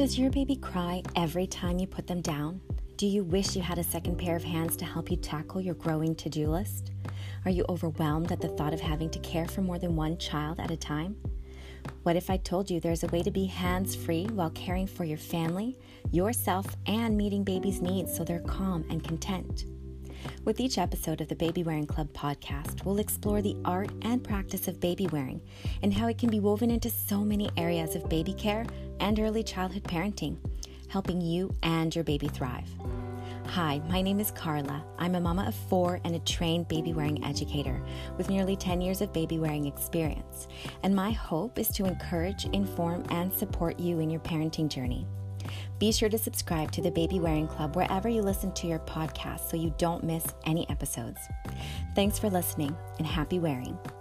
Does your baby cry every time you put them down? Do you wish you had a second pair of hands to help you tackle your growing to-do list? Are you overwhelmed at the thought of having to care for more than one child at a time? What if I told you there's a way to be hands-free while caring for your family, yourself, and meeting baby's needs so they're calm and content? With each episode of the Baby Wearing Club podcast, we'll explore the art and practice of baby wearing and how it can be woven into so many areas of baby care and early childhood parenting, helping you and your baby thrive. Hi, my name is Carla. I'm a mama of 4 and a trained baby wearing educator with nearly 10 years of baby wearing experience. And my hope is to encourage, inform, and support you in your parenting journey. Be sure to subscribe to the Baby Wearing Club wherever you listen to your podcast so you don't miss any episodes. Thanks for listening and happy wearing.